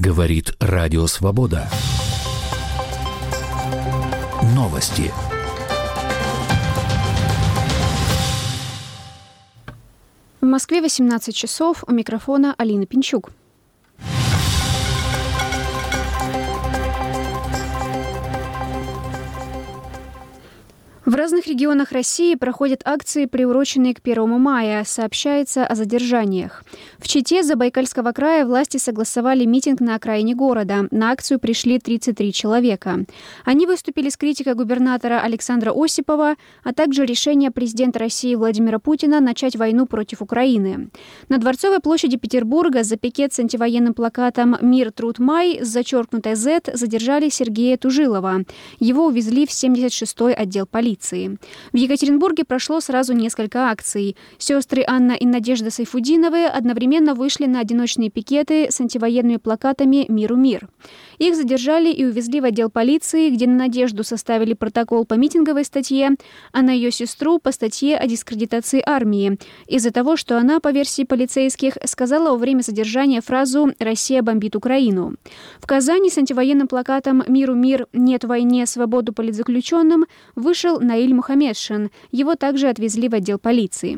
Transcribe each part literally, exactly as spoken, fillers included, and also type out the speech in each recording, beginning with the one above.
Говорит Радио Свобода. Новости. В Москве восемнадцать часов. У микрофона Алина Пинчук. В разных регионах России проходят акции, приуроченные к первому мая. Сообщается о задержаниях. В Чите Забайкальского края власти согласовали митинг на окраине города. На акцию пришли тридцать три человека. Они выступили с критикой губернатора Александра Осипова, а также решение президента России Владимира Путина начать войну против Украины. На Дворцовой площади Петербурга за пикет с антивоенным плакатом «Мир, труд, май» с зачеркнутой «З» задержали Сергея Тужилова. Его увезли в семьдесят шестой отдел полиции. В Екатеринбурге прошло сразу несколько акций. Сестры Анна и Надежда Сайфудиновы одновременно вышли на одиночные пикеты с антивоенными плакатами «Миру мир». Их задержали и увезли в отдел полиции, где на Надежду составили протокол по митинговой статье, а на ее сестру по статье о дискредитации армии, из-за того, что она, по версии полицейских, сказала во время задержания фразу «Россия бомбит Украину». В Казани с антивоенным плакатом «Миру мир, нет войне, свободу политзаключенным» вышел Наиль Мухаммедшин. Его также отвезли в отдел полиции.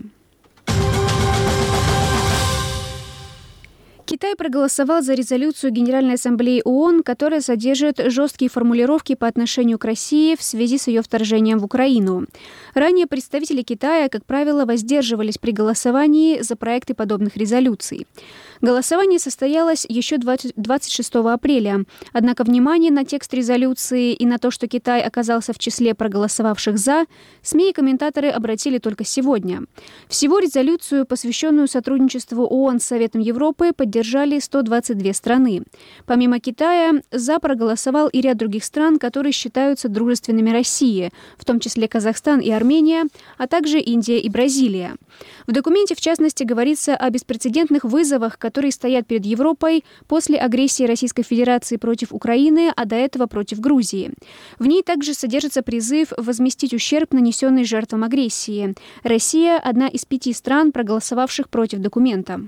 Китай проголосовал за резолюцию Генеральной Ассамблеи ООН, которая содержит жесткие формулировки по отношению к России в связи с ее вторжением в Украину. Ранее представители Китая, как правило, воздерживались при голосовании за проекты подобных резолюций. Голосование состоялось еще двадцать шестого апреля. Однако внимание на текст резолюции и на то, что Китай оказался в числе проголосовавших «за», СМИ и комментаторы обратили только сегодня. Всего резолюцию, посвященную сотрудничеству ООН с Советом Европы, поддержали сто двадцать две страны. Помимо Китая, «за» проголосовал и ряд других стран, которые считаются дружественными России, в том числе Казахстан и Армения, а также Индия и Бразилия. В документе, в частности, говорится о беспрецедентных вызовах, которые стоят перед Европой после агрессии Российской Федерации против Украины, а до этого против Грузии. В ней также содержится призыв возместить ущерб, нанесенный жертвам агрессии. Россия – одна из пяти стран, проголосовавших против документа.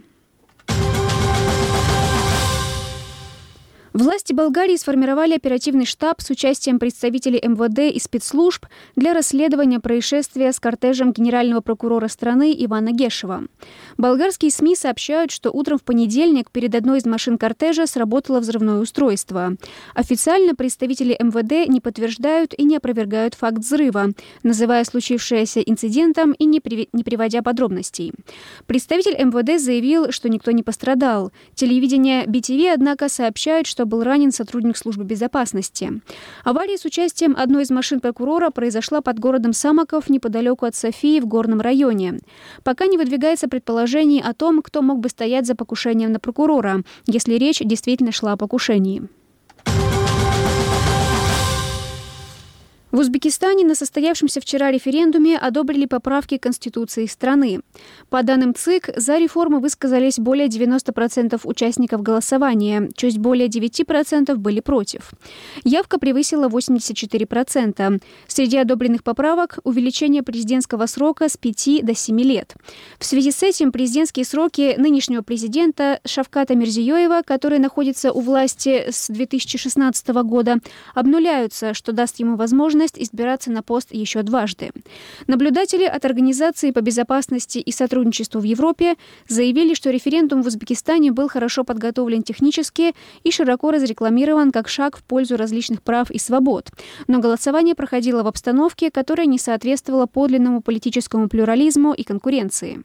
Власти Болгарии сформировали оперативный штаб с участием представителей эм вэ дэ и спецслужб для расследования происшествия с кортежем генерального прокурора страны Ивана Гешева. Болгарские СМИ сообщают, что утром в понедельник перед одной из машин кортежа сработало взрывное устройство. Официально представители эм вэ дэ не подтверждают и не опровергают факт взрыва, называя случившееся инцидентом и не, при... не приводя подробностей. Представитель эм вэ дэ заявил, что никто не пострадал. Телевидение би ти ви, однако, сообщает, что был ранен сотрудник службы безопасности. Авария с участием одной из машин прокурора произошла под городом Самоков, неподалеку от Софии, в Горном районе. Пока не выдвигается предположений о том, кто мог бы стоять за покушением на прокурора, если речь действительно шла о покушении. В Узбекистане на состоявшемся вчера референдуме одобрили поправки к Конституции страны. По данным ЦИК, за реформы высказались более девяноста процентов участников голосования, чуть более девяти процентов были против. Явка превысила восемьдесят четыре процента. Среди одобренных поправок – увеличение президентского срока с пяти до семи лет. В связи с этим президентские сроки нынешнего президента Шавката Мирзиёева, который находится у власти с две тысячи шестнадцатого года, обнуляются, что даст ему возможность избираться на пост еще дважды. Наблюдатели от Организации по безопасности и сотрудничеству в Европе заявили, что референдум в Узбекистане был хорошо подготовлен технически и широко разрекламирован как шаг в пользу различных прав и свобод. Но голосование проходило в обстановке, которая не соответствовала подлинному политическому плюрализму и конкуренции.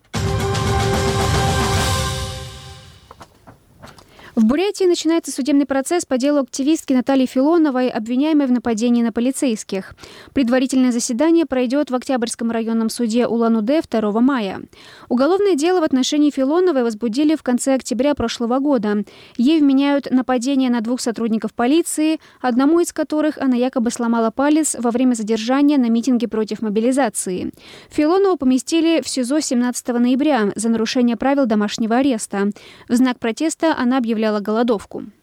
В Бурятии начинается судебный процесс по делу активистки Натальи Филоновой, обвиняемой в нападении на полицейских. Предварительное заседание пройдет в Октябрьском районном суде Улан-Удэ второго мая. Уголовное дело в отношении Филоновой возбудили в конце октября прошлого года. Ей вменяют нападение на двух сотрудников полиции, одному из которых она якобы сломала палец во время задержания на митинге против мобилизации. Филонову поместили в СИЗО семнадцатого ноября за нарушение правил домашнего ареста. В знак протеста она объявляла голодовку.